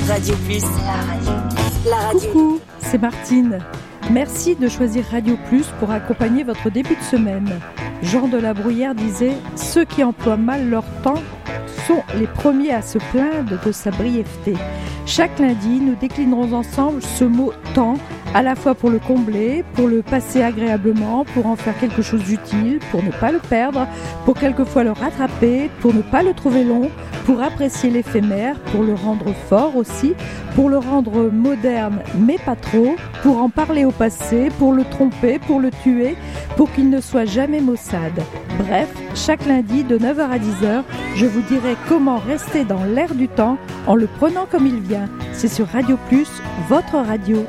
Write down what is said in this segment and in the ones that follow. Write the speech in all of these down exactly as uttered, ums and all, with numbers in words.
Radio Plus, la radio. La radio. Coucou, c'est Martine. Merci de choisir Radio Plus pour accompagner votre début de semaine. Jean de la Bruyère disait « Ceux qui emploient mal leur temps sont les premiers à se plaindre de sa brièveté ». Chaque lundi, nous déclinerons ensemble ce mot « temps », à la fois pour le combler, pour le passer agréablement, pour en faire quelque chose d'utile, pour ne pas le perdre, pour quelquefois le rattraper, pour ne pas le trouver long, pour apprécier l'éphémère, pour le rendre fort aussi, pour le rendre moderne mais pas trop, pour en parler au passé, pour le tromper, pour le tuer, pour qu'il ne soit jamais maussade. Bref, chaque lundi de neuf heures à dix heures, je vous dirai comment rester dans l'air du temps en le prenant comme il vient. C'est sur Radio Plus, votre radio.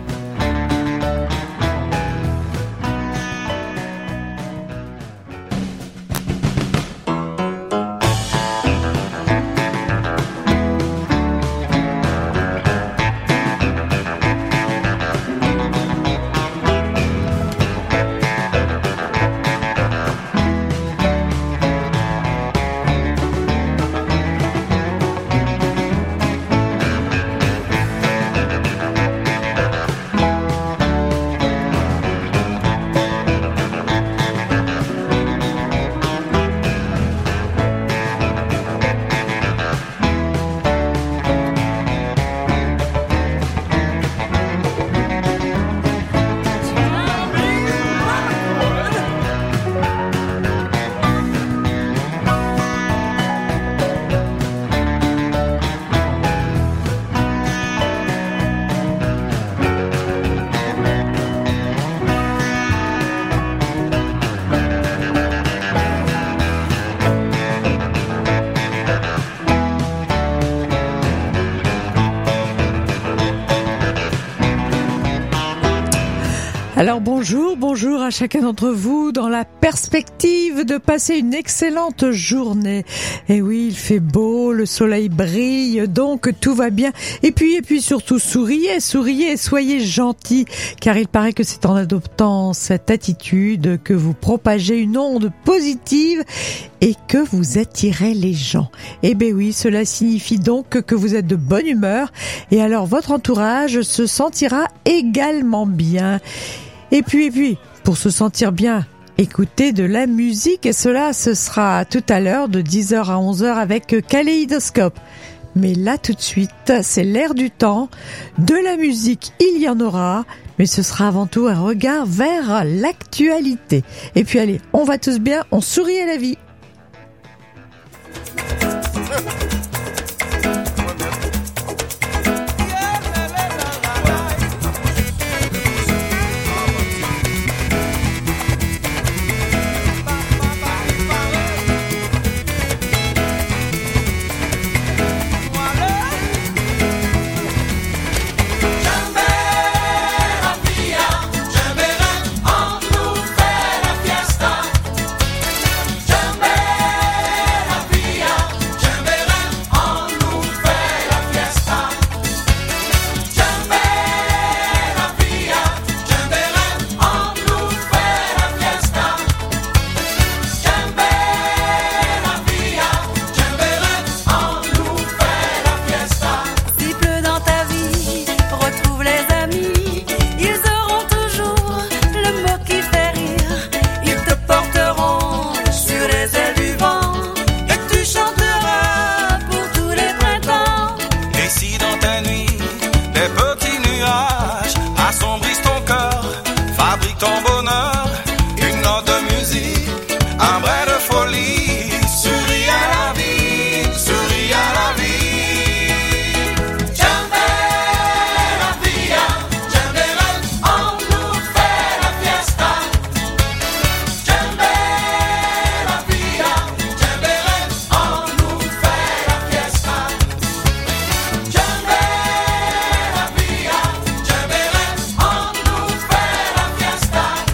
Alors bonjour, bonjour à chacun d'entre vous dans la perspective de passer une excellente journée. Et oui, il fait beau, le soleil brille, donc tout va bien. Et puis, et puis surtout, souriez, souriez et soyez gentils, car il paraît que c'est en adoptant cette attitude que vous propagez une onde positive et que vous attirez les gens. Eh ben oui, cela signifie donc que vous êtes de bonne humeur et alors votre entourage se sentira également bien. Et puis, et puis, pour se sentir bien, écoutez de la musique et cela, ce sera tout à l'heure de dix heures à onze heures avec Kaléidoscope. Mais là, tout de suite, c'est l'air du temps. De la musique, il y en aura, mais ce sera avant tout un regard vers l'actualité. Et puis allez, on va tous bien, on sourit à la vie. Fiesta.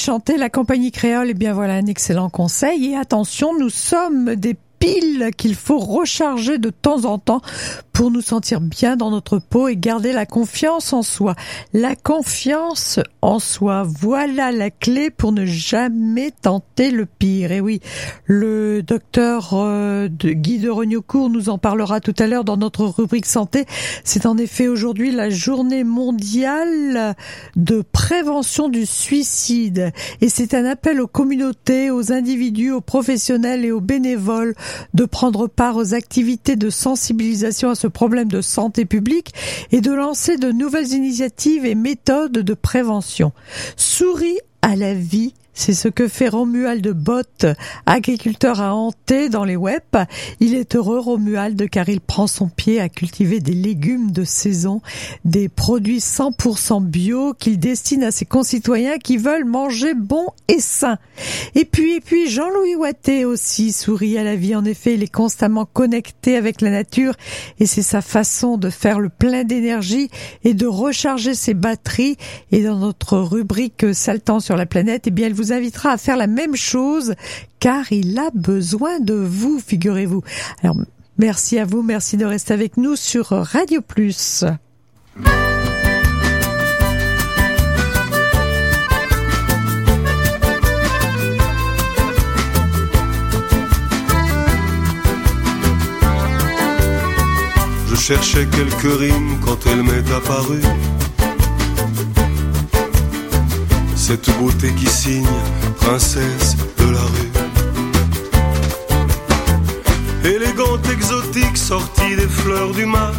chanter la compagnie créole, eh bien voilà un excellent conseil. Et attention, nous sommes des piles qu'il faut recharger de temps en temps pour nous sentir bien dans notre peau et garder la confiance en soi. La confiance en soi, voilà la clé pour ne jamais tenter le pire. Et oui, le docteur euh, de Guy de Rognaucourt nous en parlera tout à l'heure dans notre rubrique santé. C'est en effet aujourd'hui la journée mondiale de prévention du suicide. Et c'est un appel aux communautés, aux individus, aux professionnels et aux bénévoles de prendre part aux activités de sensibilisation à ce problème de santé publique et de lancer de nouvelles initiatives et méthodes de prévention. Souris à la vie, c'est ce que fait Romuald Bott, agriculteur à Hanté dans les Wep. Il est heureux, Romuald, car il prend son pied à cultiver des légumes de saison, des produits cent pour cent bio qu'il destine à ses concitoyens qui veulent manger bon et sain. Et puis, et puis, Jean-Louis Watté aussi sourit à la vie. En effet, il est constamment connecté avec la nature et c'est sa façon de faire le plein d'énergie et de recharger ses batteries. Et dans notre rubrique Saltant sur la planète, eh bien, elle vous invitera à faire la même chose car il a besoin de vous, figurez-vous. Alors, merci à vous, merci de rester avec nous sur Radio Plus. Je cherchais quelques rimes quand elle m'est apparue. Cette beauté qui signe princesse de la rue, élégante, exotique, sortie des fleurs du mal,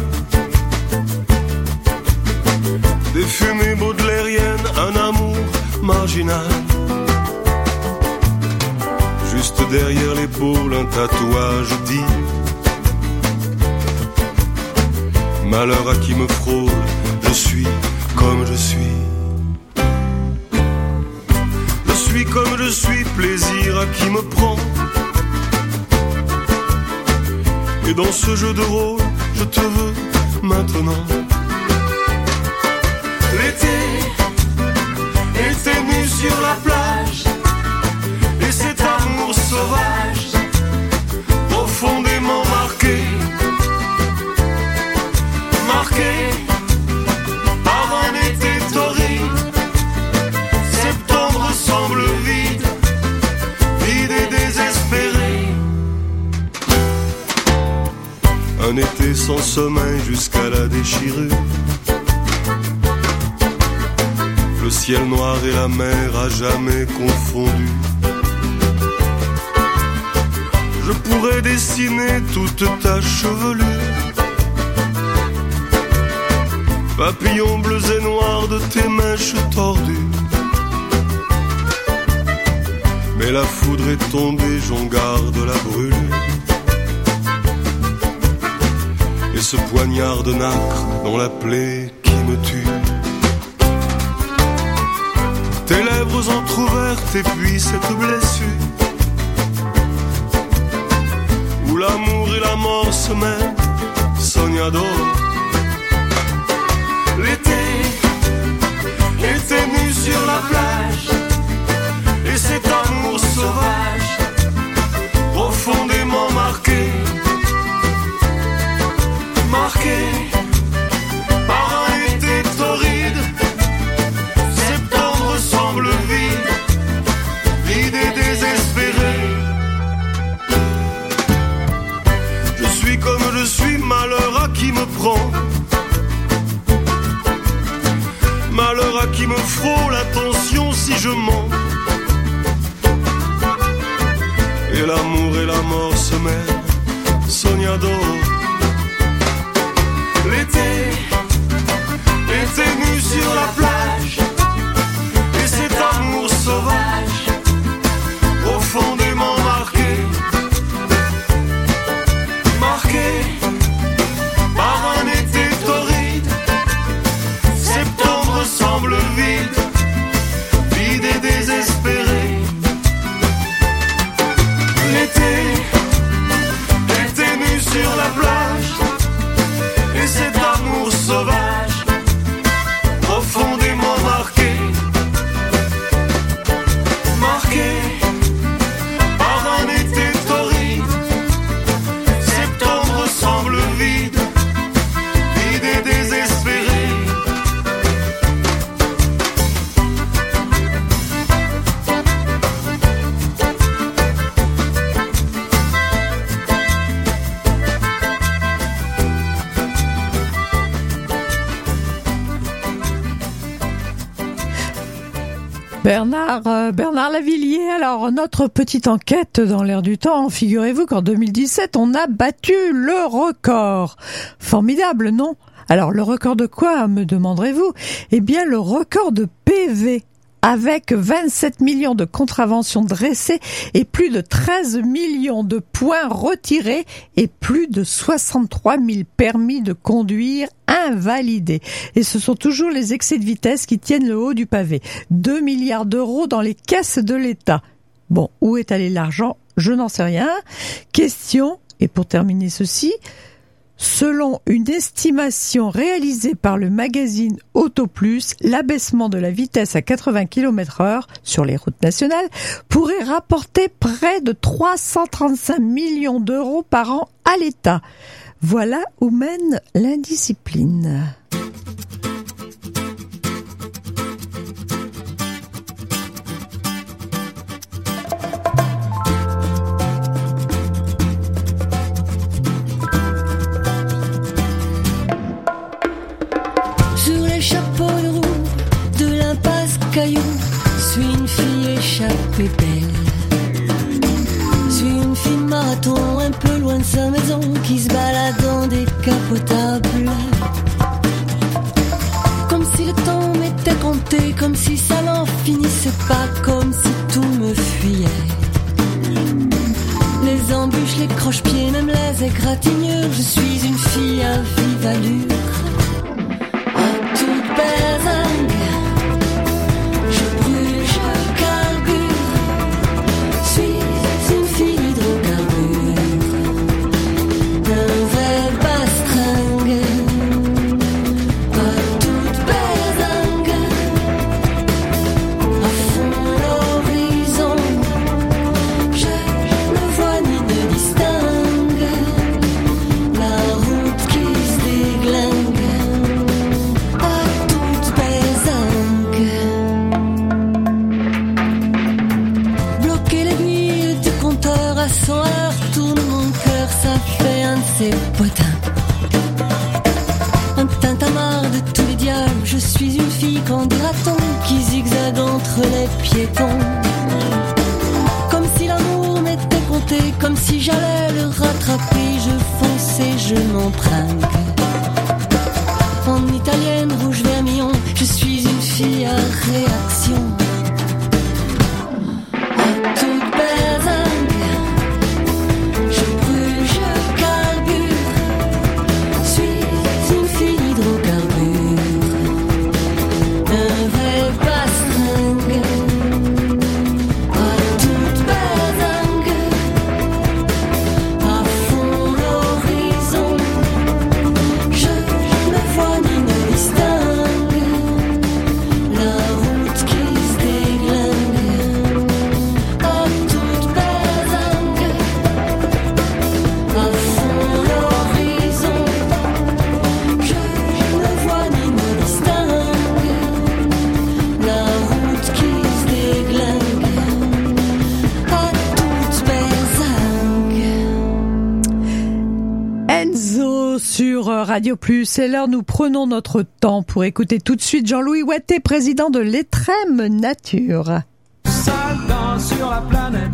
des fumées baudelairiennes, un amour marginal. Juste derrière l'épaule, un tatouage dit malheur à qui me frôle, je suis comme je suis. Je suis comme je suis, plaisir à qui me prend. Et dans ce jeu de rôle, je te veux maintenant. L'été, était nu sur la plage, et cet amour sauvage, profondément marqué, marqué par un été torride. Septembre semble vide, vide et désespéré. Un été sans sommeil jusqu'à la déchirure. Le ciel noir et la mer à jamais confondus. Je pourrais dessiner toute ta chevelure, papillons bleus et noirs de tes mèches tordues. Mais la foudre est tombée, j'en garde la brûlure. Et ce poignard de nacre dans la plaie qui me tue. Tes lèvres entr'ouvertes et puis cette blessure où l'amour et la mort se mêlent, sognador. L'été, était nu sur la plage, et cet amour sauvage, profondément marqué, marqué par un été torride. Septembre semble vide, vide et désespéré. Je suis comme je suis, malheur à qui me prend. Malheur à qui me frôle, attention si je mens. Et l'amour et la mort se mêlent, sognador. L'été, était nu sur la plage, et cet amour sauvage, profondément marqué, marqué par un été torride. Septembre semble vide, vide et désespéré. L'été, était nu sur la plage, et cet amour sauvage, profondément marqué. Bernard, euh, Bernard Lavillier, alors notre petite enquête dans l'air du temps, figurez-vous qu'en deux mille dix-sept, on a battu le record. Formidable, non ? Alors le record de quoi, me demanderez-vous ? Eh bien le record de P V, avec vingt-sept millions de contraventions dressées et plus de treize millions de points retirés et plus de soixante-trois mille permis de conduire invalidés. Et ce sont toujours les excès de vitesse qui tiennent le haut du pavé. deux milliards d'euros dans les caisses de l'État. Bon, où est allé l'argent ? Je n'en sais rien. Question, et pour terminer ceci, selon une estimation réalisée par le magazine Auto Plus, l'abaissement de la vitesse à quatre-vingts kilomètres heure sur les routes nationales pourrait rapporter près de trois cent trente-cinq millions d'euros par an à l'État. Voilà où mène l'indiscipline. Caillou, suis une fille échappée belle. Suis une fille marathon un peu loin de sa maison qui se balade dans des capotables. Comme si le temps m'était compté, comme si ça n'en finissait pas, comme si tout me fuyait. Les embûches, les croche-pieds, même les égratignures, je suis une fille à vive allure. À toute besogne. C'est potin. Un tintamarre de tous les diables. Je suis une fille, qu'en dira-t-on, qui zigzague entre les piétons. Comme si l'amour m'était compté, comme si j'allais le rattraper. Je fonce et je m'empringue. En italienne, rouge vermillon, je suis une fille à réaction. À toute besogne. Radio Plus, c'est l'heure, nous prenons notre temps pour écouter tout de suite Jean-Louis Watté, président de l'Étrême Nature. Saltant sur la planète,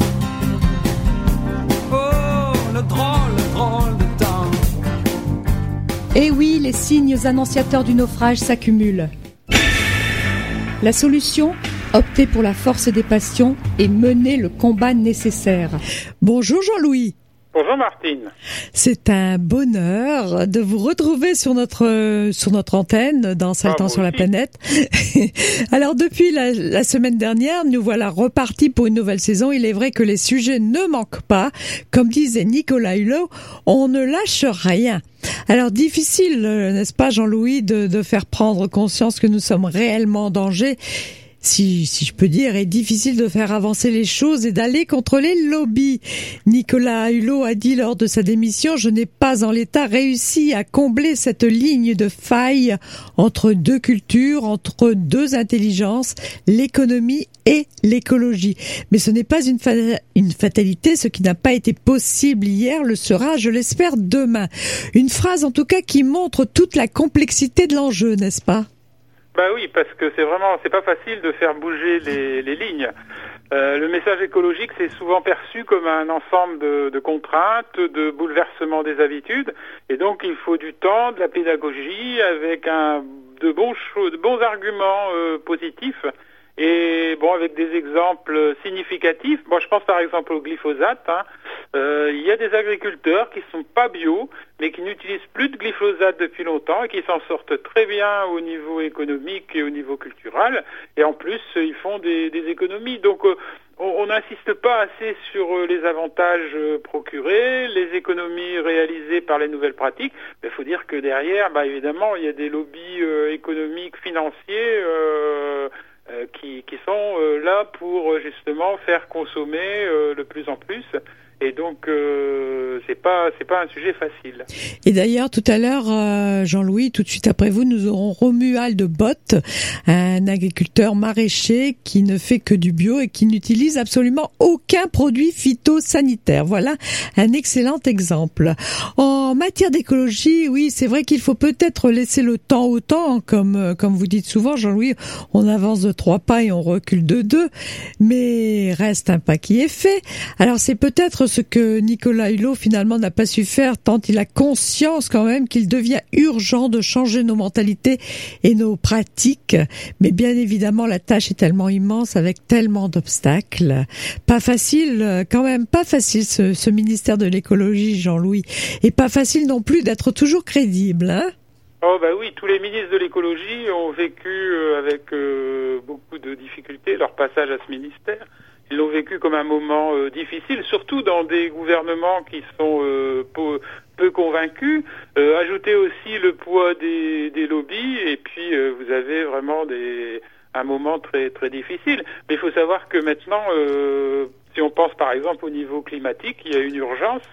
oh, le drôle, le drôle de temps. Eh oui, les signes annonciateurs du naufrage s'accumulent. La solution ? Opter pour la force des passions et mener le combat nécessaire. Bonjour Jean-Louis. Bonjour Martine. C'est un bonheur de vous retrouver sur notre sur notre antenne dans Saltant ah, sur la planète. Alors depuis la, la semaine dernière, nous voilà repartis pour une nouvelle saison. Il est vrai que les sujets ne manquent pas. Comme disait Nicolas Hulot, on ne lâche rien. Alors difficile, n'est-ce pas Jean-Louis, de, de faire prendre conscience que nous sommes réellement en danger. Si, si je peux dire, est difficile de faire avancer les choses et d'aller contre les lobbies. Nicolas Hulot a dit lors de sa démission, je n'ai pas en l'état réussi à combler cette ligne de faille entre deux cultures, entre deux intelligences, l'économie et l'écologie. Mais ce n'est pas une, fa- une fatalité, ce qui n'a pas été possible hier le sera, je l'espère, demain. Une phrase en tout cas qui montre toute la complexité de l'enjeu, n'est-ce pas ? Bah oui, parce que c'est vraiment, c'est pas facile de faire bouger les, les lignes. Euh, le message écologique, c'est souvent perçu comme un ensemble de, de contraintes, de bouleversements des habitudes, et donc il faut du temps, de la pédagogie, avec un, de bons, de bons arguments euh, positifs, et bon, avec des exemples significatifs. Bon, je pense par exemple au glyphosate. Hein. Euh, il y a des agriculteurs qui sont pas bio, mais qui n'utilisent plus de glyphosate depuis longtemps et qui s'en sortent très bien au niveau économique et au niveau culturel. Et en plus, ils font des, des économies. Donc, euh, on n'insiste pas assez sur les avantages procurés, les économies réalisées par les nouvelles pratiques. Mais il faut dire que derrière, bah, évidemment, il y a des lobbies euh, économiques, financiers, euh, Euh, qui, qui sont euh, là pour justement faire consommer euh, de plus en plus, et donc euh, c'est pas c'est pas un sujet facile. Et d'ailleurs tout à l'heure, euh, Jean-Louis, tout de suite après vous, nous aurons Romuald Bott, un agriculteur maraîcher qui ne fait que du bio et qui n'utilise absolument aucun produit phytosanitaire. Voilà un excellent exemple. En matière d'écologie, oui, c'est vrai qu'il faut peut-être laisser le temps au temps, comme comme vous dites souvent, Jean-Louis, on avance de trois pas et on recule de deux, mais reste un pas qui est fait. Alors c'est peut-être ce que Nicolas Hulot finalement n'a pas su faire, tant il a conscience quand même qu'il devient urgent de changer nos mentalités et nos pratiques. Mais bien évidemment, la tâche est tellement immense avec tellement d'obstacles. Pas facile, quand même pas facile ce, ce ministère de l'écologie, Jean-Louis. Et pas facile non plus d'être toujours crédible, hein? Oh bah oui, tous les ministres de l'écologie ont vécu euh, avec euh, beaucoup de difficultés leur passage à ce ministère. Ils l'ont vécu comme un moment euh, difficile, surtout dans des gouvernements qui sont euh, peu, peu convaincus. Euh, ajoutez aussi le poids des, des lobbies, et puis euh, vous avez vraiment des, un moment très très difficile. Mais il faut savoir que maintenant, euh, si on pense par exemple au niveau climatique, il y a une urgence.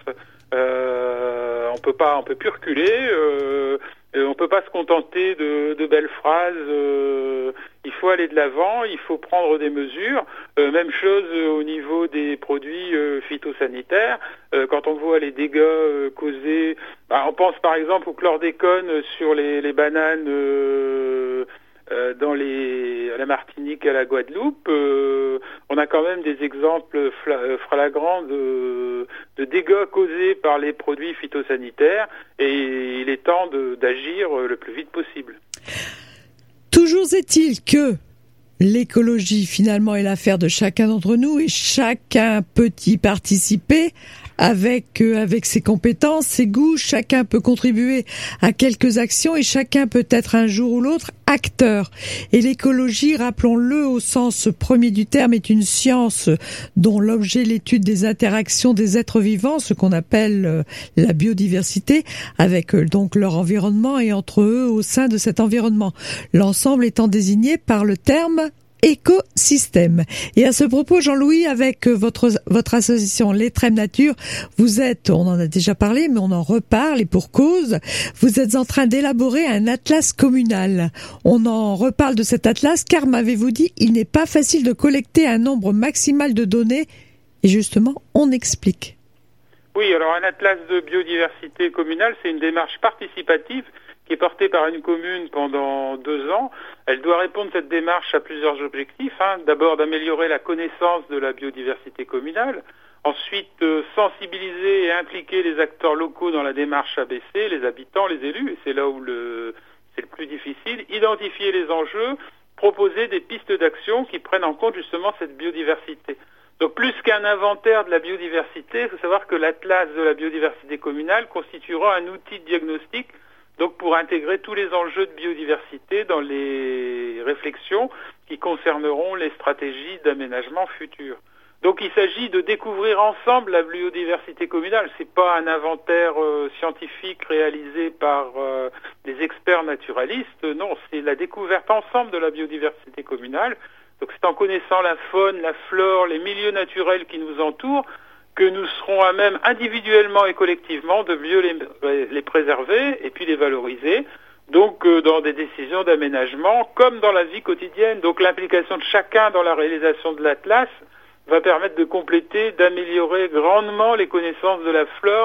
Euh, on peut pas, on peut plus reculer. Euh, on peut pas se contenter de, de belles phrases. Euh, il faut aller de l'avant. Il faut prendre des mesures. Euh, même chose au niveau des produits euh, phytosanitaires. Euh, quand on voit les dégâts euh, causés, bah, on pense par exemple au chlordécone sur les, les bananes. Euh, Euh, dans les, à la Martinique et à la Guadeloupe, euh, on a quand même des exemples fla- flagrants de, de dégâts causés par les produits phytosanitaires, et il est temps de, d'agir le plus vite possible. Toujours est-il que l'écologie, finalement, est l'affaire de chacun d'entre nous, et chacun peut y participer avec euh, avec ses compétences, ses goûts. Chacun peut contribuer à quelques actions, et chacun peut être un jour ou l'autre acteur. Et l'écologie, rappelons-le au sens premier du terme, est une science dont l'objet est l'étude des interactions des êtres vivants, ce qu'on appelle euh, la biodiversité, avec euh, donc leur environnement et entre eux au sein de cet environnement. L'ensemble étant désigné par le terme écosystème. Et à ce propos, Jean-Louis, avec votre votre association Les Trèmes Nature, vous êtes, on en a déjà parlé, mais on en reparle, et pour cause, vous êtes en train d'élaborer un atlas communal. On en reparle de cet atlas, car, m'avez-vous dit, il n'est pas facile de collecter un nombre maximal de données, et justement, on explique. Oui, alors un atlas de biodiversité communale, c'est une démarche participative qui est portée par une commune pendant deux ans. Elle doit répondre, cette démarche, à plusieurs objectifs. Hein. D'abord, d'améliorer la connaissance de la biodiversité communale. Ensuite, euh, sensibiliser et impliquer les acteurs locaux dans la démarche A B C, les habitants, les élus, et c'est là où le, c'est le plus difficile. Identifier les enjeux, proposer des pistes d'action qui prennent en compte justement cette biodiversité. Donc plus qu'un inventaire de la biodiversité, il faut savoir que l'atlas de la biodiversité communale constituera un outil de diagnostic, donc pour intégrer tous les enjeux de biodiversité dans les réflexions qui concerneront les stratégies d'aménagement futures. Donc il s'agit de découvrir ensemble la biodiversité communale. C'est pas un inventaire euh, scientifique réalisé par euh, des experts naturalistes. Non, c'est la découverte ensemble de la biodiversité communale. Donc c'est en connaissant la faune, la flore, les milieux naturels qui nous entourent que nous serons à même individuellement et collectivement de mieux les, les préserver et puis les valoriser, donc euh, dans des décisions d'aménagement comme dans la vie quotidienne. Donc l'implication de chacun dans la réalisation de l'atlas va permettre de compléter, d'améliorer grandement les connaissances de la flore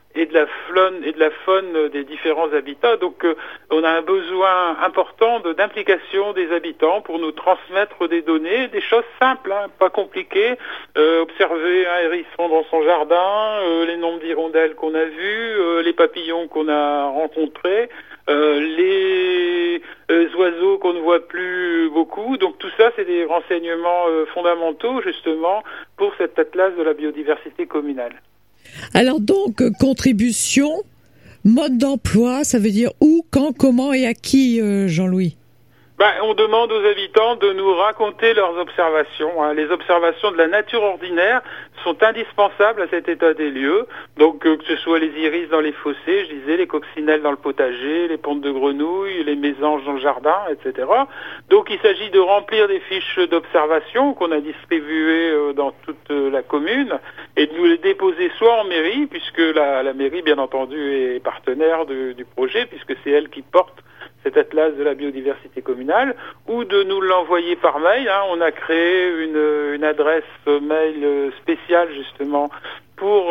et de la faune et de la faune des différents habitats. Donc euh, on a un besoin important de, d'implication des habitants pour nous transmettre des données, des choses simples, hein, pas compliquées. Euh, observer un hérisson dans son jardin, euh, les nombres d'hirondelles qu'on a vus, euh, les papillons qu'on a rencontrés, euh, les euh, oiseaux qu'on ne voit plus beaucoup. Donc tout ça, c'est des renseignements euh, fondamentaux justement pour cet atlas de la biodiversité communale. Alors donc, contribution, mode d'emploi, ça veut dire où, quand, comment et à qui, euh, Jean-Louis ? Ben, on demande aux habitants de nous raconter leurs observations. Hein. Les observations de la nature ordinaire sont indispensables à cet état des lieux. Donc, euh, que ce soit les iris dans les fossés, je disais, les coccinelles dans le potager, les pontes de grenouilles, les mésanges dans le jardin, et cetera. Donc, il s'agit de remplir des fiches d'observation qu'on a distribuées euh, dans toute euh, la commune et de nous les déposer soit en mairie, puisque la, la mairie, bien entendu, est partenaire de, du projet, puisque c'est elle qui porte cet atlas de la biodiversité communale, ou de nous l'envoyer par mail. Hein. On a créé une, une adresse mail spéciale justement pour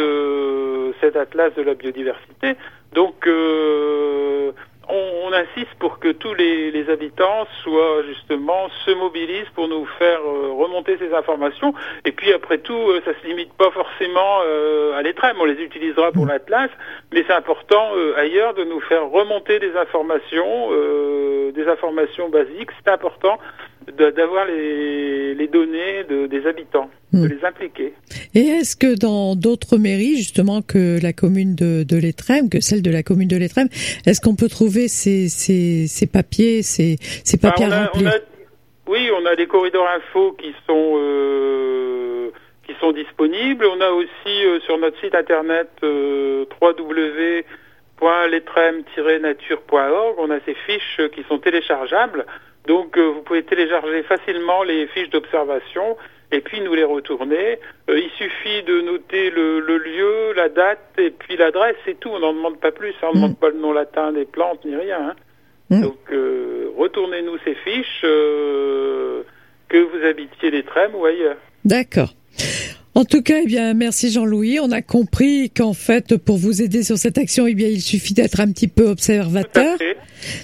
ce, cet atlas de la biodiversité. Donc euh, on, on insiste pour que tous les, les habitants soient justement se mobilisent pour nous faire euh, remonter ces informations. Et puis après tout, euh, ça se limite pas forcément euh, à l'Étrem. On les utilisera pour l'Atlas, mais c'est important euh, ailleurs de nous faire remonter des informations, euh, des informations basiques. C'est important de, d'avoir les, les données de, des habitants, mmh. de les impliquer. Et est-ce que dans d'autres mairies, justement, que la commune de, de l'Étrem, que celle de la commune de l'Étrem, est-ce qu'on peut trouver ces, ces, ces papiers, ces, ces papiers bah, on a, à remplir? on a, Oui, on a des corridors info qui sont euh, qui sont disponibles. On a aussi euh, sur notre site internet euh, w w w point letrem tiret nature point org, on a ces fiches qui sont téléchargeables. Donc euh, vous pouvez télécharger facilement les fiches d'observation et puis nous les retourner. Euh, il suffit de noter le, le lieu, la date et puis l'adresse, c'est tout. On n'en demande pas plus, hein. On ne mmh. demande pas le nom latin des plantes ni rien. Hein. Mmh. Donc euh, retournez-nous ces fiches, euh, que vous habitiez l'Étrem ou ailleurs. D'accord. En tout cas, eh bien, merci Jean-Louis. On a compris qu'en fait, pour vous aider sur cette action, eh bien, il suffit d'être un petit peu observateur. Tout à fait.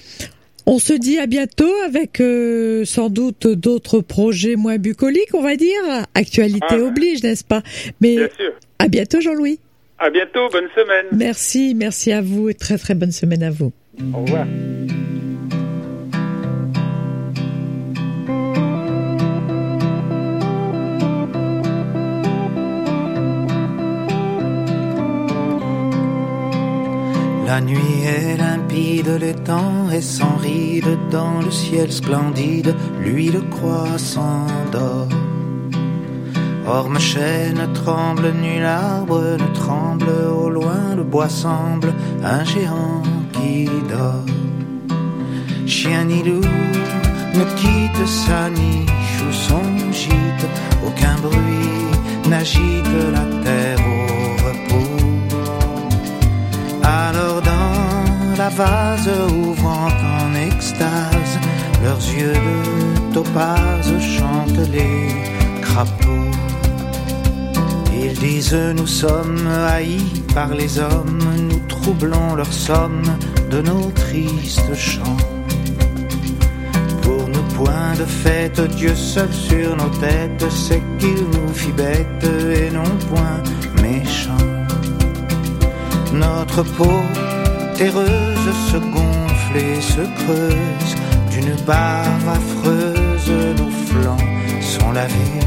On se dit à bientôt avec euh, sans doute d'autres projets moins bucoliques, on va dire. Actualité ah, oblige, n'est-ce pas? Mais bien sûr. À bientôt Jean-Louis. À bientôt, bonne semaine. Merci, merci à vous et très très bonne semaine à vous. Au revoir. La nuit est limpide, l'étang est sans ride, dans le ciel splendide, lui le croissant dort. Orme chêne tremble, nul arbre ne tremble, au loin le bois semble un géant qui dort. Chien ni loup ne quitte sa niche ou son gîte, aucun bruit n'agite la terre au repos. Alors dans la vase ouvrant en extase, leurs yeux de topaze chantent les crapauds. Ils disent nous sommes haïs par les hommes, nous troublons leur somme de nos tristes chants. Pour nous point de fête, Dieu seul sur nos têtes sait qu'il nous fit bêtes et non point méchants. Notre peau terreuse se gonfle et se creuse, d'une bave affreuse nos flancs sont lavés.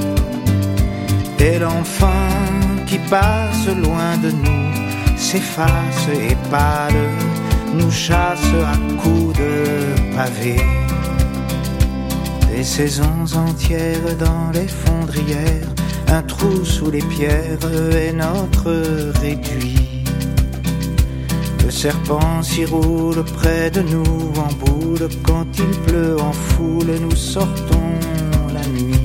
Et l'enfant qui passe loin de nous s'efface et pâle, nous chasse à coups de pavés. Des saisons entières dans les fondrières, un trou sous les pierres est notre réduit. Le serpent s'y roule près de nous en boule, quand il pleut en foule, nous sortons la nuit.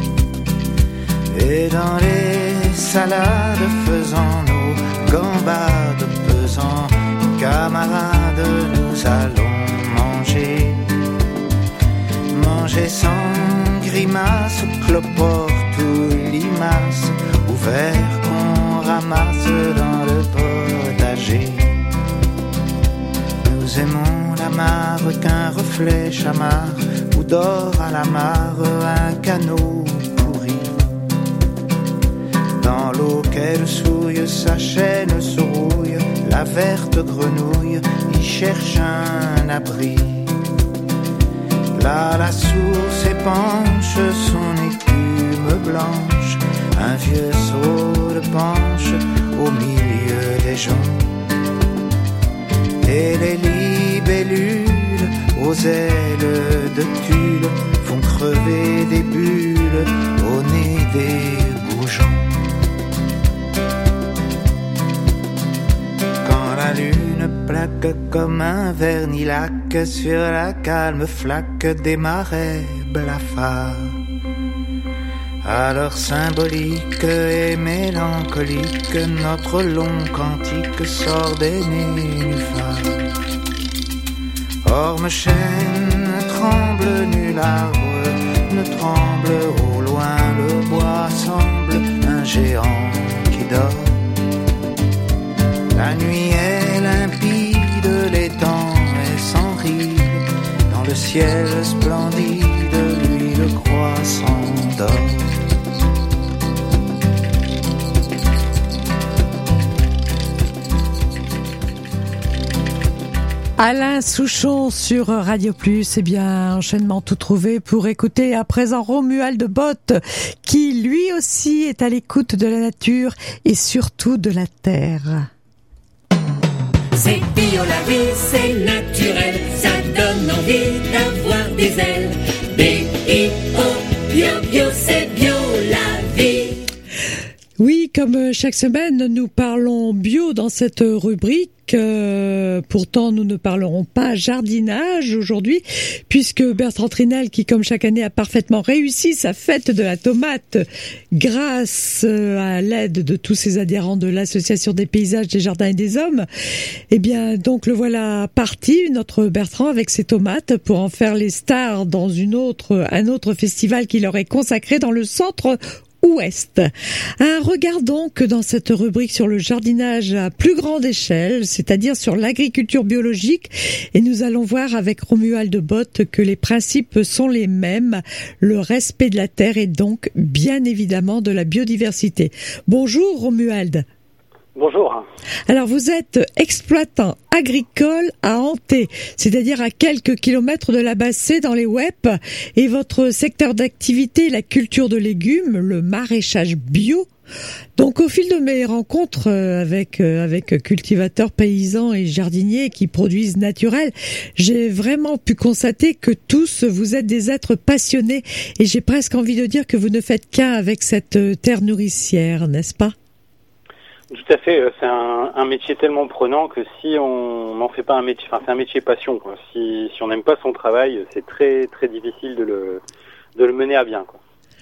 Et dans les salades faisant nos gambades pesant, camarades, nous allons manger. Manger sans grimace, cloporte ou limace, ou verre qu'on ramasse dans le bord. flèche amarre ou dort à la mare un canot pourri. Dans l'eau qu'elle souille, sa chaîne se rouille, la verte grenouille y cherche un abri. Là la source épanche son écume blanche, un vieux seau de penche au milieu des gens. Et les libellules aux ailes de tulle font crever des bulles au nez des goujons. Quand la lune plaque comme un vernilac sur la calme flaque des marais blafards, alors symbolique et mélancolique, notre long cantique sort des nénuphars. Orme chêne, tremble nul arbre, ne tremble au loin, le bois semble un géant qui dort. La nuit est limpide, l'étang est sans ride, dans le ciel splendide, lui le croissant dort. Alain Souchon sur Radio Plus, eh bien, enchaînement tout trouvé pour écouter à présent Romuald de Botte, qui lui aussi est à l'écoute de la nature et surtout de la terre. C'est bio la vie, c'est naturel, ça donne envie d'avoir des ailes. B I O, bio, bio, c'est bio la vie. Oui, comme chaque semaine, nous parlons bio dans cette rubrique. Euh, pourtant, nous ne parlerons pas jardinage aujourd'hui, puisque Bertrand Trinel, qui comme chaque année a parfaitement réussi sa fête de la tomate grâce à l'aide de tous ses adhérents de l'Association des paysages, des jardins et des hommes, eh bien, donc le voilà parti, notre Bertrand, avec ses tomates pour en faire les stars dans une autre, un autre festival qui leur est consacré dans le centre Ouest. Un regard donc dans cette rubrique sur le jardinage à plus grande échelle, c'est-à-dire sur l'agriculture biologique, et nous allons voir avec Romuald de Botte que les principes sont les mêmes, le respect de la terre et donc bien évidemment de la biodiversité. Bonjour Romuald. Bonjour. Alors vous êtes exploitant agricole à Hanté, c'est-à-dire à quelques kilomètres de la Bassée dans les Wep, et votre secteur d'activité est la culture de légumes, le maraîchage bio. Donc au fil de mes rencontres avec avec cultivateurs, paysans et jardiniers qui produisent naturel, j'ai vraiment pu constater que tous vous êtes des êtres passionnés, et j'ai presque envie de dire que vous ne faites qu'un avec cette terre nourricière, n'est-ce pas ? Tout à fait, c'est un, un métier tellement prenant que si on n'en fait pas un métier, enfin c'est un métier passion, quoi. Si, si on n'aime pas son travail, c'est très très difficile de le, de le mener à bien, quoi.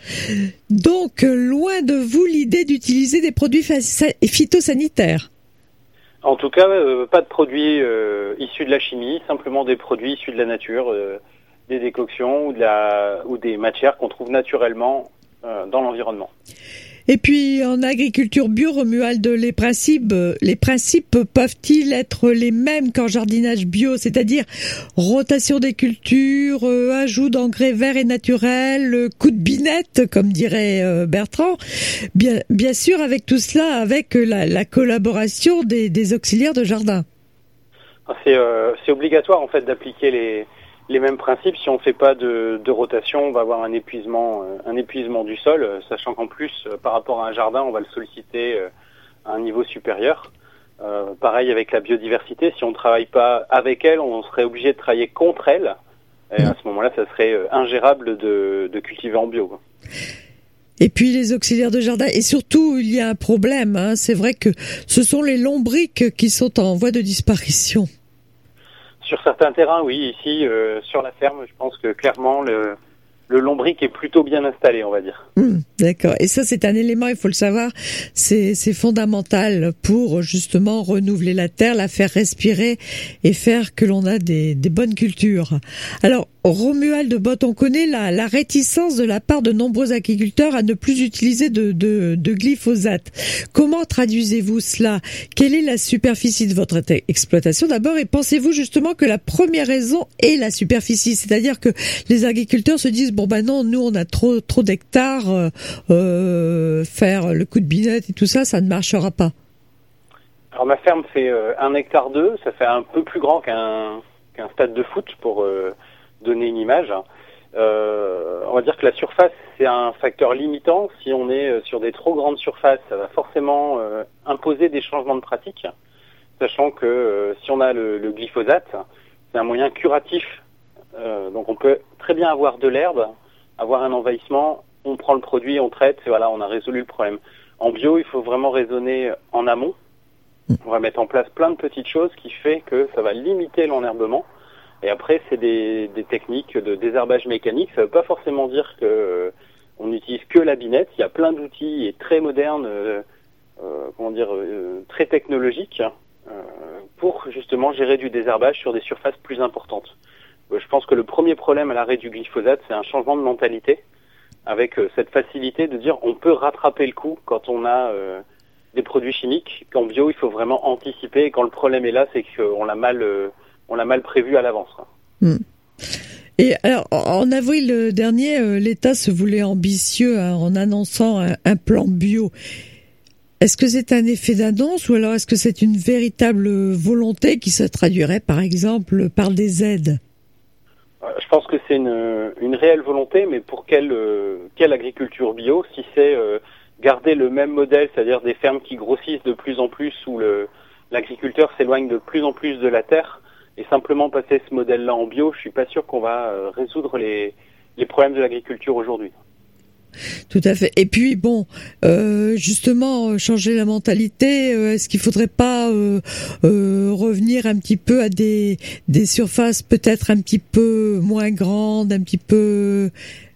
Donc, loin de vous l'idée d'utiliser des produits phytosanitaires? En tout cas, euh, pas de produits euh, issus de la chimie, simplement des produits issus de la nature, euh, des décoctions ou, de la, ou des matières qu'on trouve naturellement euh, dans l'environnement. Et puis en agriculture bio, Romuald, les principes, les principes peuvent-ils être les mêmes qu'en jardinage bio, c'est-à-dire rotation des cultures, euh, ajout d'engrais verts et naturels, euh, coup de binette, comme dirait euh, Bertrand. Bien, bien sûr, avec tout cela, avec la, la collaboration des, des auxiliaires de jardin. C'est, euh, c'est obligatoire en fait d'appliquer les les mêmes principes. Si on ne fait pas de, de rotation, on va avoir un épuisement, euh, un épuisement du sol, euh, sachant qu'en plus, euh, par rapport à un jardin, on va le solliciter euh, à un niveau supérieur. Euh, pareil avec la biodiversité, si on ne travaille pas avec elle, on serait obligé de travailler contre elle. Et à ce moment-là, ça serait euh, ingérable de, de cultiver en bio, quoi. Et puis les auxiliaires de jardin, et surtout il y a un problème, hein, c'est vrai que ce sont les lombrics qui sont en voie de disparition. Sur certains terrains, oui. Ici, euh, sur la ferme, je pense que clairement, le, le lombric est plutôt bien installé, on va dire. Mmh, d'accord. Et ça, c'est un élément, il faut le savoir, c'est, c'est fondamental pour justement renouveler la terre, la faire respirer et faire que l'on a des, des bonnes cultures. Alors, Romuald de Botte, on connaît la, la réticence de la part de nombreux agriculteurs à ne plus utiliser de, de, de glyphosate. Comment traduisez-vous cela? Quelle est la superficie de votre exploitation d'abord, et pensez-vous justement que la première raison est la superficie, c'est-à-dire que les agriculteurs se disent bon ben non, nous on a trop trop d'hectares, euh, euh, faire le coup de binette et tout ça, ça ne marchera pas. Alors ma ferme fait euh, un hectare deux, ça fait un peu plus grand qu'un qu'un stade de foot pour euh, donner une image. Euh, on va dire que la surface c'est un facteur limitant. Si on est sur des trop grandes surfaces, ça va forcément euh, imposer des changements de pratique, sachant que euh, si on a le, le glyphosate, c'est un moyen curatif. Euh, donc on peut très bien avoir de l'herbe, avoir un envahissement, on prend le produit, on traite, et voilà, on a résolu le problème. En bio, il faut vraiment raisonner en amont. On va mettre en place plein de petites choses qui fait que ça va limiter l'enherbement. Et après, c'est des, des techniques de désherbage mécanique. Ça ne veut pas forcément dire que euh, on n'utilise que la binette. Il y a plein d'outils et très modernes, euh, euh, comment dire, euh, très technologiques euh, pour justement gérer du désherbage sur des surfaces plus importantes. Euh, je pense que le premier problème à l'arrêt du glyphosate, c'est un changement de mentalité, avec euh, cette facilité de dire on peut rattraper le coup quand on a euh, des produits chimiques. Qu'en bio, il faut vraiment anticiper. Et quand le problème est là, c'est qu'on l'a mal, euh, on l'a mal prévu à l'avance. Mmh. Et alors, en avril dernier, euh, l'État se voulait ambitieux hein, en annonçant un, un plan bio. Est-ce que c'est un effet d'annonce ou alors est-ce que c'est une véritable volonté qui se traduirait, par exemple, par des aides? Je pense que c'est une, une réelle volonté, mais pour quelle, euh, quelle agriculture bio? Si c'est euh, garder le même modèle, c'est-à-dire des fermes qui grossissent de plus en plus, où le, l'agriculteur s'éloigne de plus en plus de la terre, et simplement passer ce modèle-là en bio, je suis pas sûr qu'on va euh, résoudre les, les problèmes de l'agriculture aujourd'hui. Tout à fait. Et puis bon, euh, justement, changer la mentalité. Euh, est-ce qu'il faudrait pas euh, euh, revenir un petit peu à des des surfaces peut-être un petit peu moins grandes, un petit peu,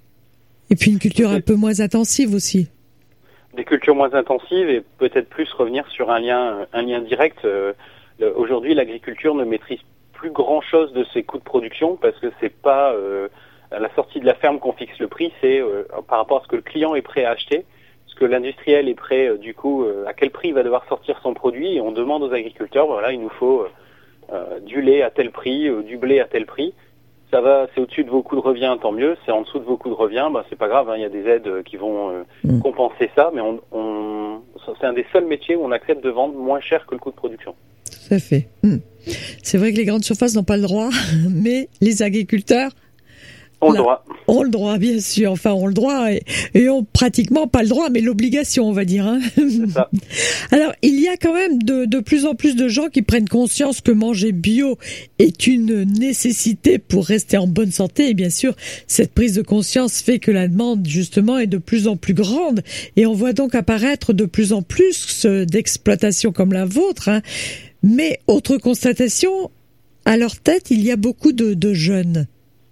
et puis une culture un peu moins intensive aussi. Des cultures moins intensives et peut-être plus revenir sur un lien un lien direct. Euh, le, aujourd'hui, l'agriculture ne maîtrise plus grand-chose de ses coûts de production parce que c'est pas euh, à la sortie de la ferme qu'on fixe le prix, c'est euh, par rapport à ce que le client est prêt à acheter, ce que l'industriel est prêt, euh, du coup, euh, à quel prix il va devoir sortir son produit, et on demande aux agriculteurs, voilà, il nous faut euh, du lait à tel prix, euh, du blé à tel prix. Ça va, c'est au-dessus de vos coûts de revient, tant mieux. C'est en dessous de vos coûts de revient, bah c'est pas grave, hein, il y a des aides qui vont euh, mmh. compenser ça, mais on, on, c'est un des seuls métiers où on accepte de vendre moins cher que le coût de production. Tout à fait. Mmh. C'est vrai que les grandes surfaces n'ont pas le droit, mais les agriculteurs ont le droit. Ont le droit, bien sûr. Enfin, ont le droit et, et ont pratiquement pas le droit, mais l'obligation, on va dire. Hein. C'est ça. Alors, il y a quand même de, de plus en plus de gens qui prennent conscience que manger bio est une nécessité pour rester en bonne santé. Et bien sûr, cette prise de conscience fait que la demande, justement, est de plus en plus grande. Et on voit donc apparaître de plus en plus d'exploitations comme la vôtre. Hein. Mais, autre constatation, à leur tête, il y a beaucoup de, de jeunes.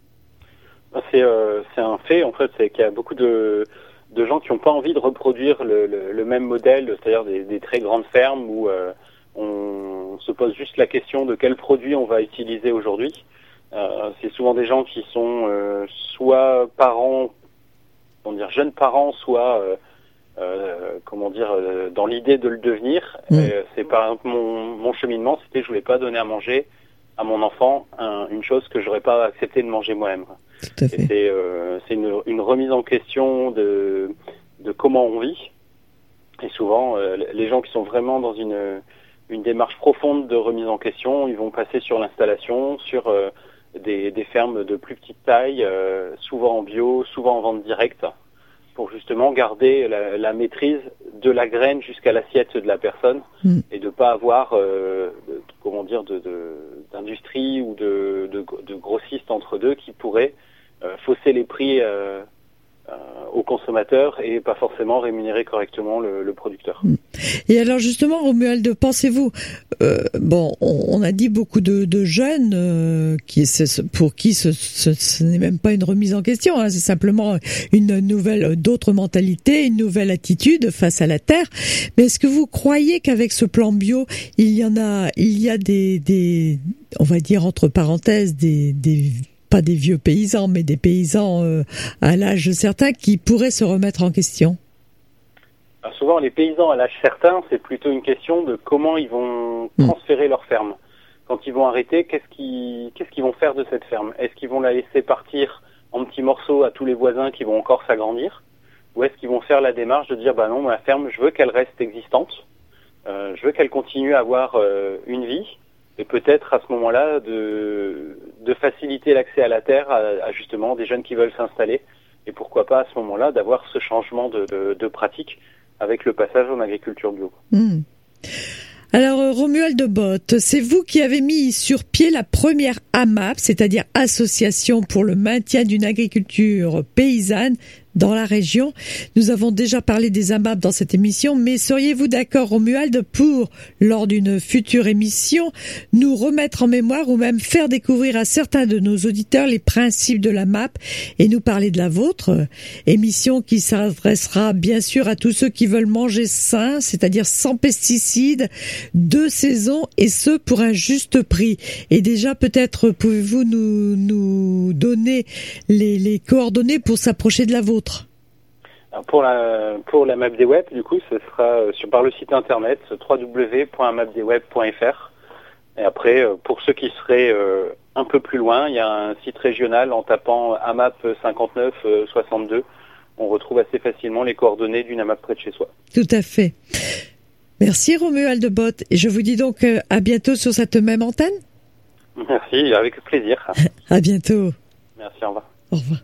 C'est, euh, c'est un fait, en fait, c'est qu'il y a beaucoup de, de gens qui n'ont pas envie de reproduire le, le, le même modèle, c'est-à-dire des, des très grandes fermes où euh, on se pose juste la question de quel produit on va utiliser aujourd'hui. Euh, c'est souvent des gens qui sont euh, soit parents, comment dire, jeunes parents, soit euh, euh, comment dire, euh, dans l'idée de le devenir. Mmh. Et, c'est par exemple mon, mon cheminement, c'était je voulais pas donner à manger à mon enfant un, une chose que j'aurais pas accepté de manger moi-même. Tout à fait. Et c'est, euh, c'est une, une remise en question de, de comment on vit. Et souvent, euh, les gens qui sont vraiment dans une, une démarche profonde de remise en question, ils vont passer sur l'installation, sur euh, des, des fermes de plus petite taille, euh, souvent en bio, souvent en vente directe, pour justement garder la, la maîtrise de la graine jusqu'à l'assiette de la personne mmh. et de pas avoir, euh, de, comment dire, de, de, d'industrie ou de, de, de grossistes entre deux qui pourraient euh, fausser les prix euh, euh, aux consommateurs et pas forcément rémunérer correctement le, le producteur. Et alors justement, Romuald, pensez-vous, euh, bon, on, on a dit beaucoup de, de jeunes euh, qui, pour qui ce, ce, ce n'est même pas une remise en question, hein, c'est simplement une nouvelle, d'autres mentalités, une nouvelle attitude face à la terre. Mais est-ce que vous croyez qu'avec ce plan bio, il y en a, il y a des, des, on va dire entre parenthèses, des, des pas des vieux paysans, mais des paysans euh, à l'âge certain qui pourraient se remettre en question? Alors souvent, les paysans à l'âge certain, c'est plutôt une question de comment ils vont transférer mmh. leur ferme. Quand ils vont arrêter, qu'est-ce qu'ils, qu'est-ce qu'ils vont faire de cette ferme? Est-ce qu'ils vont la laisser partir en petits morceaux à tous les voisins qui vont encore s'agrandir? Ou est-ce qu'ils vont faire la démarche de dire, bah non, ma ferme, je veux qu'elle reste existante, euh, je veux qu'elle continue à avoir euh, une vie, et peut-être à ce moment-là de, de faciliter l'accès à la terre à, à justement des jeunes qui veulent s'installer, et pourquoi pas à ce moment-là d'avoir ce changement de, de, de pratique avec le passage en agriculture bio. Mmh. Alors, Romuald de Botte, c'est vous qui avez mis sur pied la première A M A P, c'est-à-dire Association pour le maintien d'une agriculture paysanne dans la région. Nous avons déjà parlé des A M A P dans cette émission, mais seriez-vous d'accord, Romuald, pour, lors d'une future émission, nous remettre en mémoire ou même faire découvrir à certains de nos auditeurs les principes de la M A P et nous parler de la vôtre? Émission qui s'adressera bien sûr à tous ceux qui veulent manger sain, c'est-à-dire sans pesticides, de saison, et ce pour un juste prix. Et déjà, peut-être pouvez-vous nous, nous donner les, les coordonnées pour s'approcher de la vôtre? Alors pour la pour la map des web, du coup, ce sera sur par le site internet w w w point map des web point f r. Et après, pour ceux qui seraient euh, un peu plus loin, il y a un site régional en tapant A M A P cinquante-neuf soixante-deux. On retrouve assez facilement les coordonnées d'une A M A P près de chez soi. Tout à fait. Merci Romuald de Botte. Et je vous dis donc euh, à bientôt sur cette même antenne. Merci, avec plaisir. À bientôt. Merci, au revoir. Au revoir.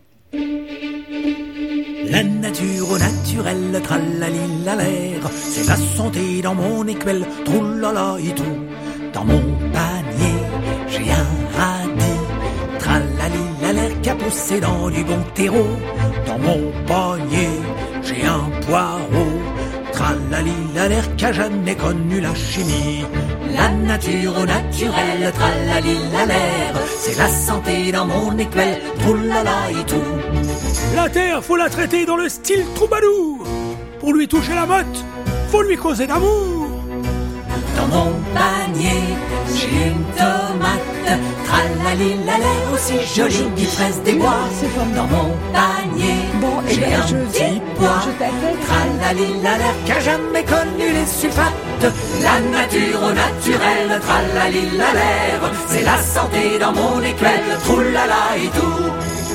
La nature au naturel, tralali la l'air, c'est la santé dans mon écuelle, troulala et tout. Dans mon panier, j'ai un radis, tralali la l'air qui a poussé dans du bon terreau. Dans mon panier, j'ai un poireau, tralali la l'air qui a jamais connu la chimie. La nature au naturel, tralali la l'air, c'est la santé dans mon écuelle, troulala et tout. La terre, faut la traiter dans le style troubadour. Pour lui toucher la motte, faut lui causer d'amour. Dans mon panier, j'ai une tomate, tralali la l'air aussi jolie qui presse des bois. Dans mon panier, bon, j'ai ben, un petit pois, tralali la l'air qui a jamais connu les sulfates. La nature au naturel, tralali la l'air, c'est la santé dans mon écuelle, troulala et tout.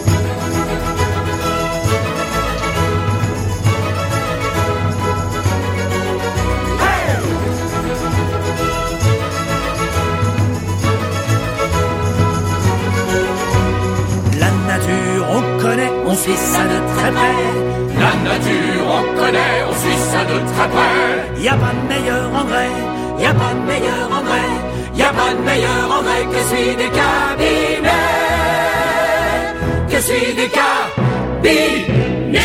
On suit ça de très près. La nature, on connaît, on suit ça de très près. Y a pas de meilleur engrais, y a pas de meilleur engrais, y a pas de meilleur engrais que celui des cabinets, que celui des cabinets.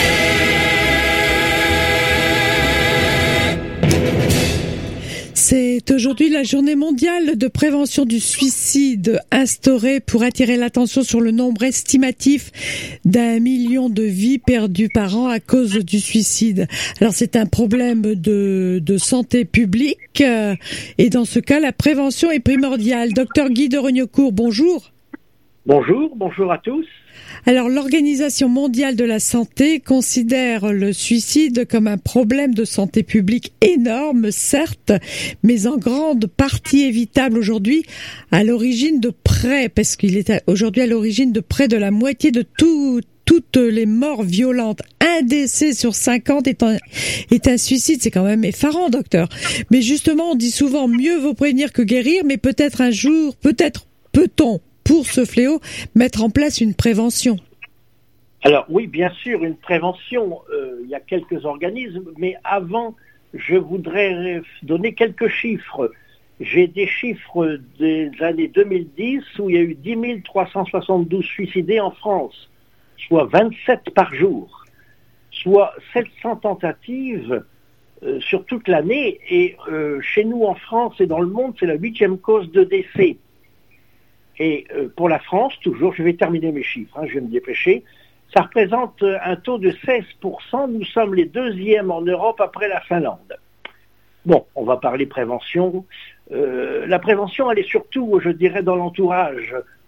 C'est aujourd'hui la journée mondiale de prévention du suicide instaurée pour attirer l'attention sur le nombre estimatif d'un million de vies perdues par an à cause du suicide. Alors c'est un problème de, de santé publique euh, et dans ce cas la prévention est primordiale. Docteur Guy de Regnecourt, bonjour. Bonjour, bonjour à tous. Alors, l'Organisation mondiale de la santé considère le suicide comme un problème de santé publique énorme, certes, mais en grande partie évitable aujourd'hui, à l'origine de près, parce qu'il est aujourd'hui à l'origine de près de la moitié de tout, toutes les morts violentes. Un décès sur cinquante est un, est un suicide. C'est quand même effarant, docteur. Mais justement, on dit souvent mieux vaut prévenir que guérir, mais peut-être un jour, peut-être peut-on, pour ce fléau, mettre en place une prévention? Alors oui, bien sûr, une prévention. Euh, il y a quelques organismes, mais avant, je voudrais donner quelques chiffres. J'ai des chiffres des années deux mille dix où il y a eu dix mille trois cent soixante-douze suicidés en France, soit vingt-sept par jour, soit sept cents tentatives euh, sur toute l'année. Et euh, chez nous en France et dans le monde, c'est la huitième cause de décès. Et euh, pour la France, toujours, je vais terminer mes chiffres, hein, je vais me dépêcher, ça représente un taux de seize pour cent. Nous sommes les deuxièmes en Europe après la Finlande. Bon, on va parler prévention. Euh, la prévention, elle est surtout, je dirais, dans l'entourage.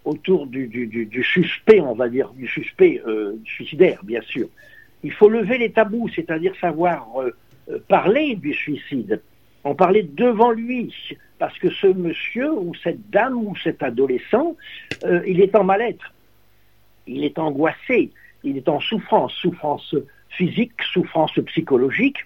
autour du, du, du, du suspect, on va dire, du suspect euh, suicidaire, bien sûr. Il faut lever les tabous, c'est-à-dire savoir euh, euh, parler du suicide, en parler devant lui, parce que ce monsieur ou cette dame ou cet adolescent, euh, il est en mal-être, il est angoissé, il est en souffrance, souffrance physique, souffrance psychologique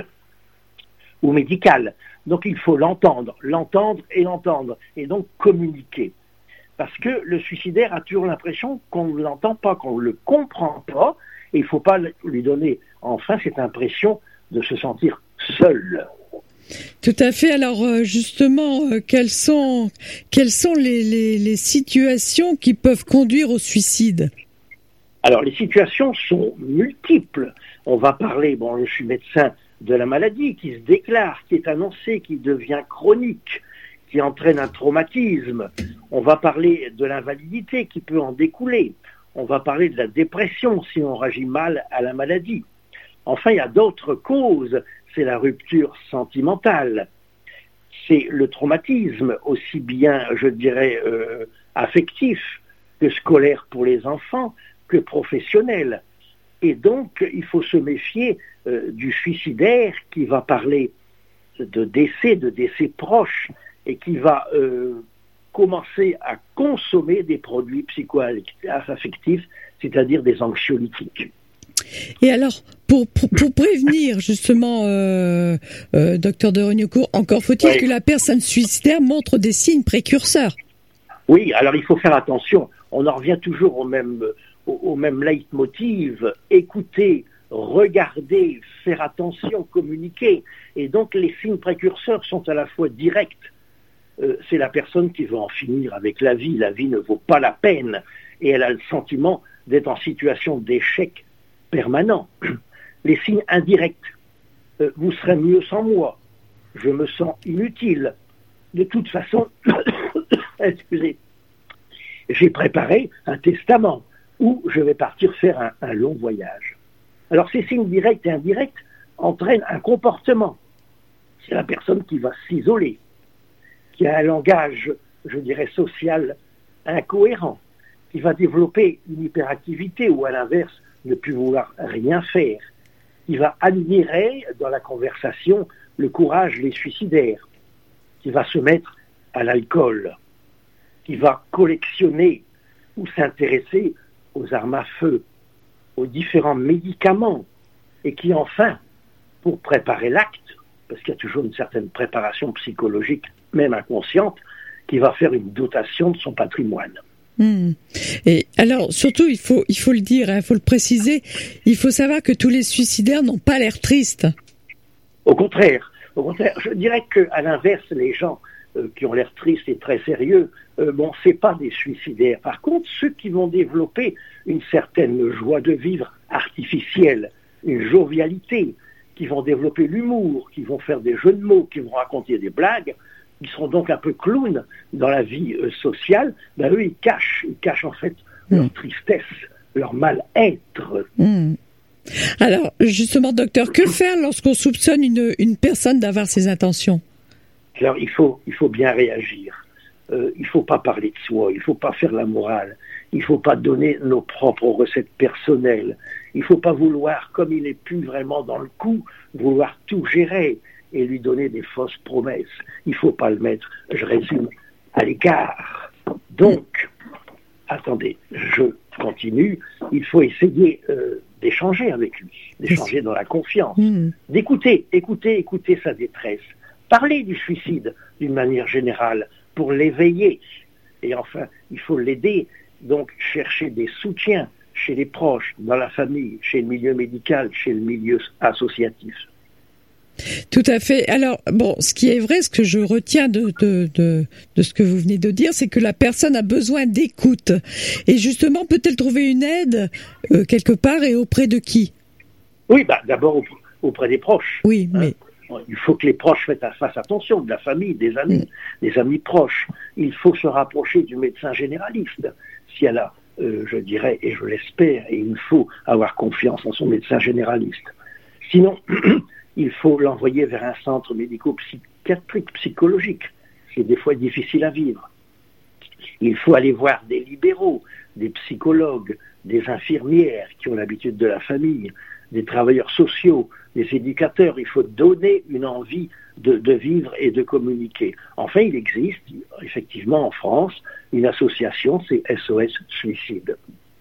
ou médicale. Donc il faut l'entendre, l'entendre et l'entendre, et donc communiquer. Parce que le suicidaire a toujours l'impression qu'on ne l'entend pas, qu'on ne le comprend pas, et il ne faut pas lui donner enfin cette impression de se sentir seul. Tout à fait. Alors justement, euh, quelles sont, quelles sont les, les, les situations qui peuvent conduire au suicide ? Alors les situations sont multiples. On va parler, bon, je suis médecin, de la maladie qui se déclare, qui est annoncée, qui devient chronique, qui entraîne un traumatisme. On va parler de l'invalidité qui peut en découler. On va parler de la dépression si on réagit mal à la maladie. Enfin, il y a d'autres causes. C'est la rupture sentimentale. C'est le traumatisme, aussi bien, je dirais, euh, affectif que scolaire pour les enfants, que professionnel. Et donc, il faut se méfier euh, du suicidaire qui va parler de décès, de décès proches, et qui va euh, commencer à consommer des produits psychoaffectifs, c'est-à-dire des anxiolytiques. Et alors, pour, pour, pour prévenir justement, euh, euh, docteur de Rognecourt, encore faut-il oui. que la personne suicidaire montre des signes précurseurs. Oui, alors il faut faire attention. On en revient toujours au même, au, au même leitmotiv, écouter, regarder, faire attention, communiquer. Et donc les signes précurseurs sont à la fois directs. Euh, c'est la personne qui veut en finir avec la vie. La vie ne vaut pas la peine. Et elle a le sentiment d'être en situation d'échec permanent. Les signes indirects. Euh, vous serez mieux sans moi. Je me sens inutile. De toute façon, excusez, j'ai préparé un testament où je vais partir faire un, un long voyage. Alors ces signes directs et indirects entraînent un comportement. C'est la personne qui va s'isoler, qui a un langage, je dirais, social incohérent, qui va développer une hyperactivité ou à l'inverse ne plus vouloir rien faire, qui va admirer dans la conversation le courage des suicidaires, qui va se mettre à l'alcool, qui va collectionner ou s'intéresser aux armes à feu, aux différents médicaments, et qui enfin, pour préparer l'acte, parce qu'il y a toujours une certaine préparation psychologique, même inconsciente, qui va faire une dotation de son patrimoine. Mmh. Et alors, surtout, il faut, il faut le dire, il hein, faut le préciser, il faut savoir que tous les suicidaires n'ont pas l'air tristes. Au contraire, au contraire, je dirais qu'à l'inverse, les gens euh, qui ont l'air tristes et très sérieux, euh, bon, c'est pas des suicidaires. Par contre, ceux qui vont développer une certaine joie de vivre artificielle, une jovialité, qui vont développer l'humour, qui vont faire des jeux de mots, qui vont raconter des blagues, qui seront donc un peu clowns dans la vie euh, sociale, ben eux, ils cachent, ils cachent en fait mmh. leur tristesse, leur mal-être. Mmh. Alors, justement, docteur, que faire lorsqu'on soupçonne une, une personne d'avoir ces intentions ? Alors, il faut, il faut bien réagir. Euh, il ne faut pas parler de soi, il ne faut pas faire la morale, il ne faut pas donner nos propres recettes personnelles, il ne faut pas vouloir, comme il n'est plus vraiment dans le coup, vouloir tout gérer et lui donner des fausses promesses. Il ne faut pas le mettre, je résume, à l'écart. Donc, attendez, je continue, il faut essayer euh, d'échanger avec lui, d'échanger dans la confiance, mmh. d'écouter, écouter, écouter sa détresse, parler du suicide d'une manière générale pour l'éveiller. Et enfin, il faut l'aider, donc chercher des soutiens chez les proches, dans la famille, chez le milieu médical, chez le milieu associatif. Tout à fait. Alors, bon, ce qui est vrai, ce que je retiens de, de, de, de ce que vous venez de dire, c'est que la personne a besoin d'écoute. Et justement, peut-elle trouver une aide euh, quelque part et auprès de qui ? Oui, bah, d'abord auprès des proches. Oui, mais... Hein. Il faut que les proches fassent attention, de la famille, des amis, mmh. des amis proches. Il faut se rapprocher du médecin généraliste. Si elle a, euh, je dirais, et je l'espère, et il faut avoir confiance en son médecin généraliste. Sinon... il faut l'envoyer vers un centre médico-psychiatrique, psychologique. C'est des fois difficile à vivre. Il faut aller voir des libéraux, des psychologues, des infirmières qui ont l'habitude de la famille, des travailleurs sociaux, des éducateurs. Il faut donner une envie de, de vivre et de communiquer. Enfin, il existe effectivement en France une association, c'est S O S Suicide.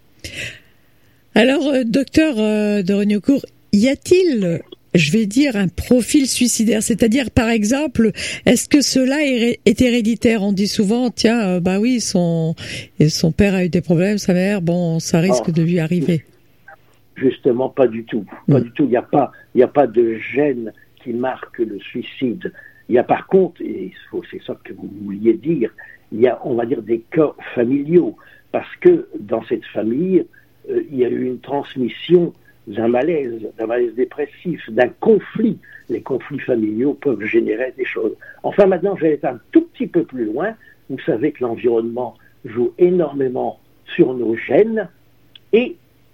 Alors, euh, docteur euh, de Regnocourt, y a-t-il, je vais dire, un profil suicidaire? C'est-à-dire, par exemple, est-ce que cela est, est héréditaire? On dit souvent, tiens, euh, bah oui, son, son père a eu des problèmes, sa mère, bon, ça risque oh, de lui arriver. Justement, pas du tout. Pas mmh. du tout. Il n'y a pas, il n'y a pas de gène qui marque le suicide. Il y a par contre, et c'est ça que vous vouliez dire, il y a, on va dire, des cas familiaux. Parce que dans cette famille, euh, il y a eu une transmission d'un malaise, d'un malaise dépressif, d'un conflit. Les conflits familiaux peuvent générer des choses. Enfin, maintenant, je vais être un tout petit peu plus loin. Vous savez que l'environnement joue énormément sur nos gènes et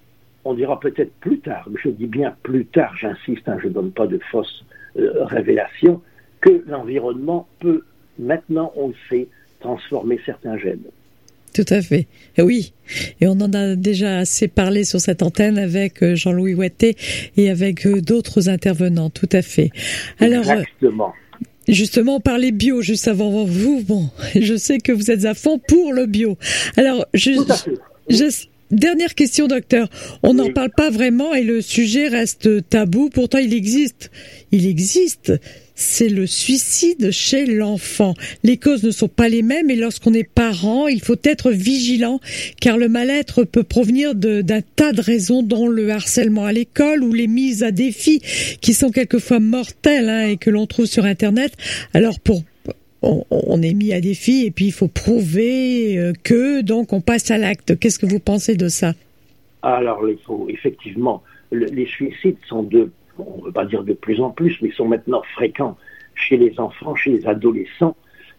on dira peut-être plus tard, mais je dis bien plus tard, j'insiste, hein, je ne donne pas de fausses euh, révélations, que l'environnement peut, maintenant on le sait, transformer certains gènes. Tout à fait. Et oui. Et on en a déjà assez parlé sur cette antenne avec Jean-Louis Ouetté et avec d'autres intervenants. Tout à fait. Alors, exactement. Justement, on parlait bio juste avant vous. Bon, je sais que vous êtes à fond pour le bio. Alors, je, je, dernière question, docteur. On n'en oui. parle pas vraiment et le sujet reste tabou. Pourtant, il existe. Il existe. C'est le suicide chez l'enfant. Les causes ne sont pas les mêmes et lorsqu'on est parent, il faut être vigilant car le mal-être peut provenir de, d'un tas de raisons dont le harcèlement à l'école ou les mises à défi qui sont quelquefois mortelles hein, et que l'on trouve sur Internet. Alors pour on, on est mis à défi et puis il faut prouver que donc on passe à l'acte. Qu'est-ce que vous pensez de ça? Alors il faut effectivement le, les suicides sont de on ne veut pas dire de plus en plus, mais sont maintenant fréquents chez les enfants, chez les adolescents.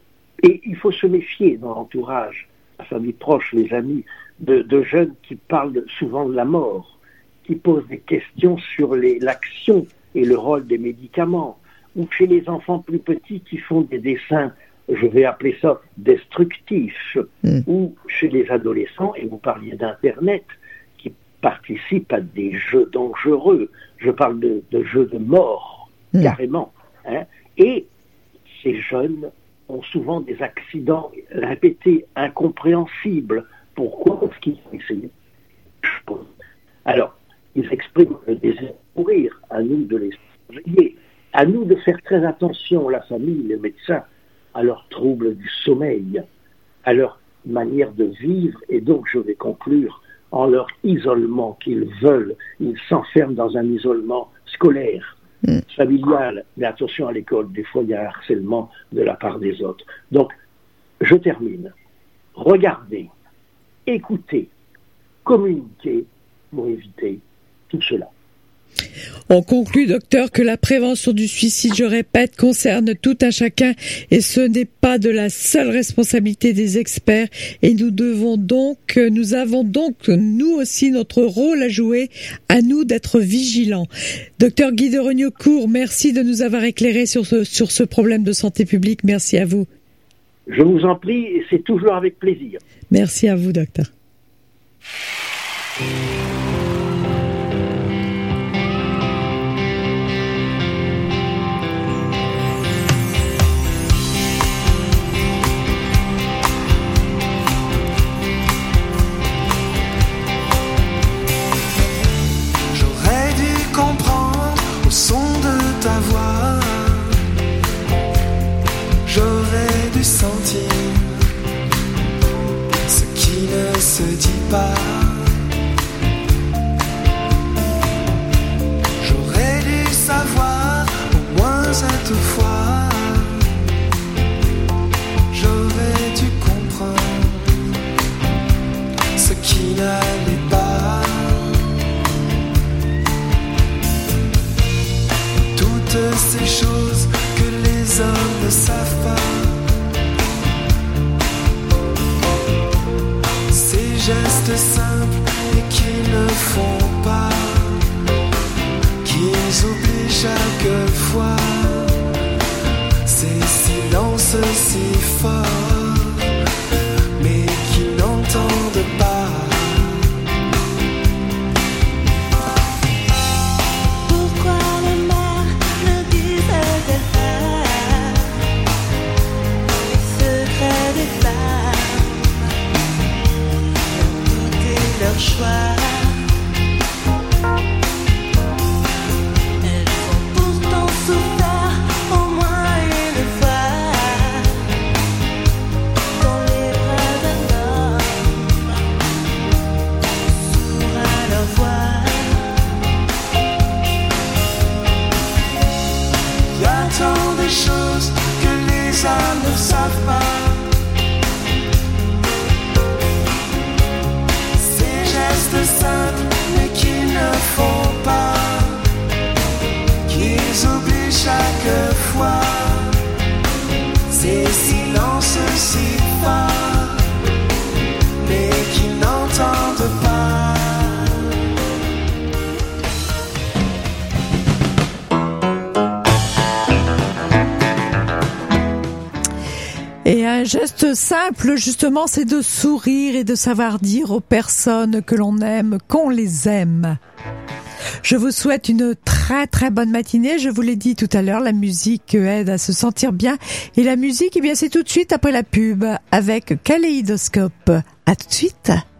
Et il faut se méfier dans l'entourage, la famille proche, les amis, de, de jeunes qui parlent souvent de la mort, qui posent des questions sur les, l'action et le rôle des médicaments, ou chez les enfants plus petits qui font des dessins, je vais appeler ça destructifs, mmh. ou chez les adolescents, et vous parliez d'Internet, participent à des jeux dangereux. Je parle de, de jeux de mort, mmh. carrément. Hein. Et ces jeunes ont souvent des accidents répétés, incompréhensibles. Pourquoi est-ce qu'ils ont essayé? Alors, ils expriment le désir de mourir. À nous de les surveiller. À nous de faire très attention, la famille, les médecins, à leurs troubles du sommeil, à leur manière de vivre. Et donc, je vais conclure en leur isolement qu'ils veulent. Ils s'enferment dans un isolement scolaire, mmh. familial, mais attention à l'école, des fois il y a un harcèlement de la part des autres. Donc, je termine. Regardez, écoutez, communiquez pour éviter tout cela. On conclut, docteur, que la prévention du suicide, je répète, concerne tout un chacun et ce n'est pas de la seule responsabilité des experts et nous devons donc, nous avons donc nous aussi notre rôle à jouer, à nous d'être vigilants. Docteur Guy de Regnocourt, merci de nous avoir éclairé sur ce, sur ce problème de santé publique. Merci à vous. Je vous en prie et c'est toujours avec plaisir. Merci à vous, docteur. Se dit pas. J'aurais dû savoir au moins cette fois. J'aurais dû comprendre ce qui n'allait pas. Toutes ces choses que les hommes ne savent pas. Gestes simples et qu'ils ne font pas, qu'ils oublient chaque fois, ces silences si forts, mais entend des choses que les âmes ne savent pas. Ces gestes simples mais qu'ils ne font pas, qu'ils oublient chaque fois. Ces silences si forts mais qu'ils n'entendent pas. Et un geste simple, justement, c'est de sourire et de savoir dire aux personnes que l'on aime qu'on les aime. Je vous souhaite une très très bonne matinée. Je vous l'ai dit tout à l'heure, la musique aide à se sentir bien. Et la musique, eh bien, c'est tout de suite après la pub avec Kaléidoscope. À tout de suite.